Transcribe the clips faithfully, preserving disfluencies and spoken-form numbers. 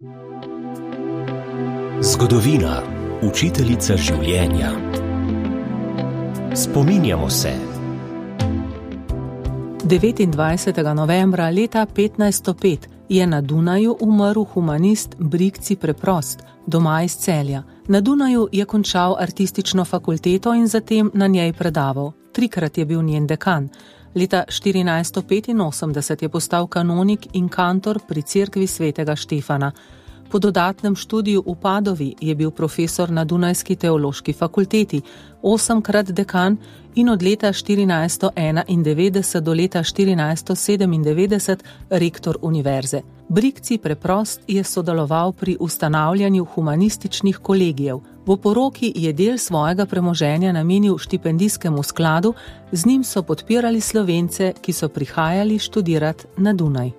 Zgodovina, učiteljica življenja. Spominjamo se. devetindvajsetega novembra leta petnajststo pet je na Dunaju umrl humanist Brikci Preprost, doma iz Celja. Na Dunaju je končal artistično fakulteto in zatem na njej predaval. Trikrat je bil njen dekan. Leta štirinajststo petinosemdeset je postal kanonik in kantor pri cerkvi svetega Štefana. Po dodatnem študiju v Padovi je bil profesor na Dunajski teološki fakulteti, osemkrat dekan in od leta štirinajststo enaindevetdeset do leta štirinajststo sedemindevetdeset rektor univerze. Brikci Preprost je sodeloval pri ustanavljanju humanističnih kolegijev. V oporoki je del svojega premoženja namenil štipendijskemu skladu, z njim so podpirali Slovence, ki so prihajali študirati na Dunaj.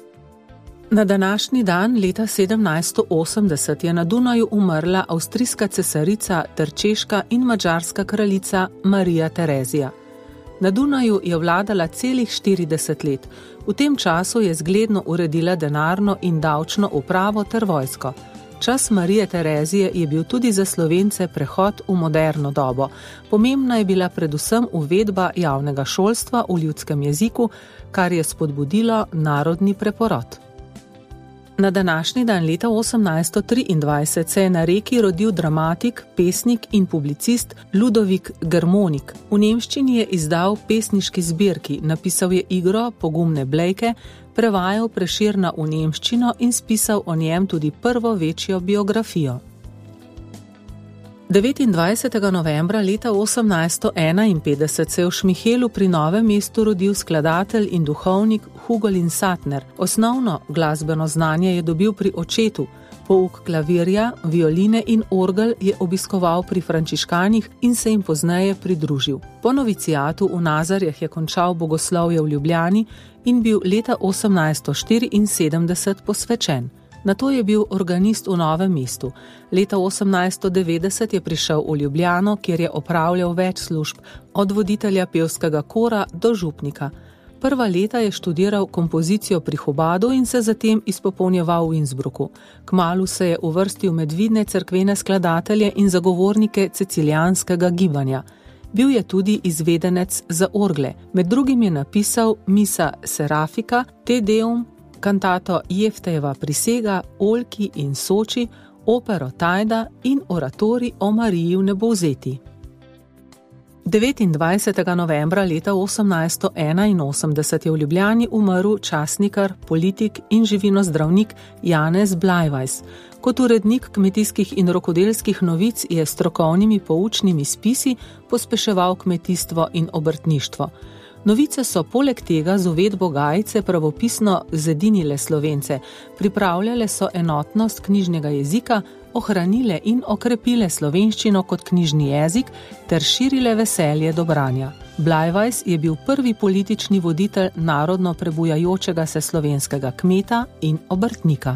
Na današnji dan leta sedemnajststo osemdeset je na Dunaju umrla avstrijska cesarica ter češka in madžarska kraljica Marija Terezija. Na Dunaju je vladala celih štirideset let. V tem času je zgledno uredila denarno in davčno upravo ter vojsko. Čas Marije Terezije je bil tudi za Slovence prehod v moderno dobo. Pomembna je bila predvsem uvedba javnega šolstva v ljudskem jeziku, kar je spodbudilo narodni preporod. Na današnji dan leta osemnajststo triindvajset se je na Reki rodil dramatik, pesnik in publicist Ludovik Germonik. V nemščini je izdal pesniški zbirki, napisal je igro Pogumne Blejke, prevajal Prešerna v nemščino in spisal o njem tudi prvo večjo biografijo. devetindvajsetega novembra leta osemnajststo enainpetdeset se je v Šmihelu pri Novem mestu rodil skladatelj in duhovnik Hugolin Satner. Osnovno glasbeno znanje je dobil pri očetu, pouk klavirja, violine in orgel je obiskoval pri frančiškanih in se jim pozneje pridružil. Po novicijatu v Nazarjah je končal bogoslovje v Ljubljani in bil leta osemnajststo štiriinsedemdeset posvečen. Nato je bil organist v Novem mestu. Leta osemnajststo devetdeset je prišel v Ljubljano, kjer je opravljal več služb, od voditelja pevskega kora do župnika. Prva leta je študiral kompozicijo pri Hubadu in se zatem izpopolnjeval v Innsbrucku. Kmalu se je uvrstil med vidne cerkvene skladatelje in zagovornike cecilijanskega gibanja. Bil je tudi izvedenec za orgle. Med drugim je napisal Misa Serafika, Te Deum, kantato Jeftejeva prisega, Oljki in Soči, opero Tajda in oratorij o Mariji v Nebovzeti. devetindvajsetega novembra leta osemnajststo enainosemdeset je v Ljubljani umrl časnikar, politik in živinozdravnik Janez Blajvajs. Kot urednik kmetijskih in rokodelskih novic je s strokovnimi poučnimi spisi pospeševal kmetijstvo in obrtništvo. Novice so poleg tega z uvedbo gajice pravopisno zedinile Slovence, pripravljale so enotnost knjižnega jezika, ohranile in okrepile slovenščino kot knjižni jezik ter širile veselje do branja. Blajvajs je bil prvi politični voditelj narodno prebujajočega se slovenskega kmeta in obrtnika.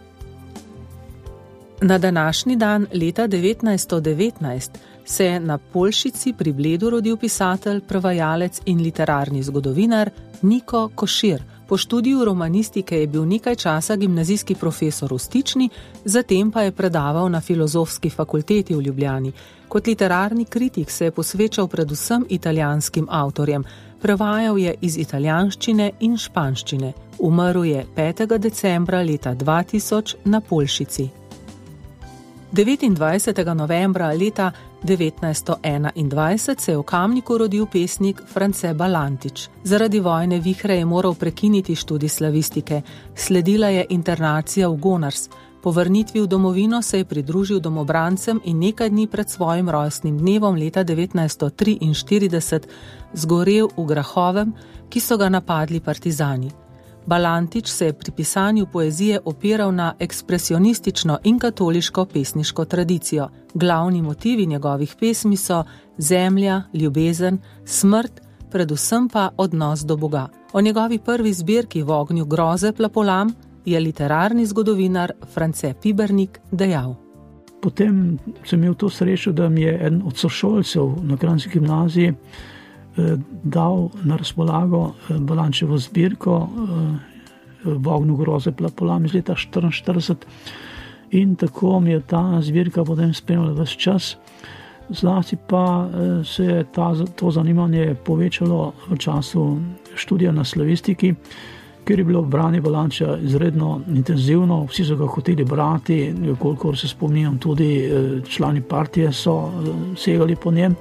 Na današnji dan leta devetnajststo devetnajst se je na Poljšici pri Bledu rodil pisatelj, prevajalec in literarni zgodovinar Niko Košir. Po študiju romanistike je bil nekaj časa gimnazijski profesor v Stični, zatem pa je predaval na Filozofski fakulteti v Ljubljani. Kot literarni kritik se je posvečal predvsem italijanskim avtorjem. Prevajal je iz italijanščine in španščine. Umrl je petega decembra leta dva tisoč na Poljšici. devetindvajsetega novembra leta devetnajststo enaindvajset se je v Kamniku rodil pesnik France Balantič. Zaradi vojne vihre je moral prekiniti študij slavistike. Sledila je internacija v Gonars. Po vrnitvi v domovino se je pridružil domobrancem in nekaj dni pred svojim rojstnim dnevom leta devetnajststo triinštirideset zgorel v Grahovem, ki so ga napadli partizani. Balantič se je pri pisanju poezije opiral na ekspresionistično in katoliško pesniško tradicijo. Glavni motivi njegovih pesmi so zemlja, ljubezen, smrt, predvsem pa odnos do Boga. O njegovi prvi zbirki V ognju groze plapolam je literarni zgodovinar France Pibernik dejal. Potem sem imel to srečo, da mi je eden od sošolcev na Kranjski gimnaziji dal na razpolago Balančevo zbirko v ognju groze Polam iz leta štiriinštirideset. In tako mi je ta zbirka potem spremljala ves čas. Zlasti pa se je ta, to zanimanje povečalo v času študija na slavistiki, ker je bilo branje Valanča izredno intenzivno, vsi so ga hoteli brati, kolikor se spominjam, tudi člani partije so segali po njem.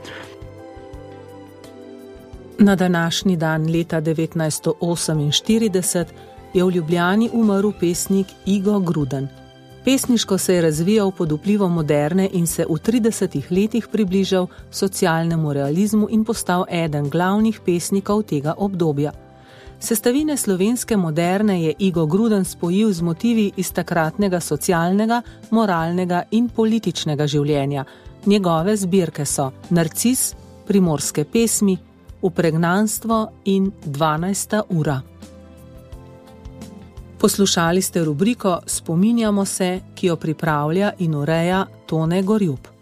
Na današnji dan leta devetnajststo oseminštirideset je v Ljubljani umrl pesnik Igo Gruden. Pesniško se je razvijal pod vplivom moderne in se v tridesetih letih približal socialnemu realizmu in postal eden glavnih pesnikov tega obdobja. Sestavine slovenske moderne je Igo Gruden spojil z motivi iz takratnega socialnega, moralnega in političnega življenja. Njegove zbirke so Narcis, Primorske pesmi, Upregnanstvo in dvanajsta ura. Poslušali ste rubriko Spominjamo se, ki jo pripravlja in ureja Tone Gorjup.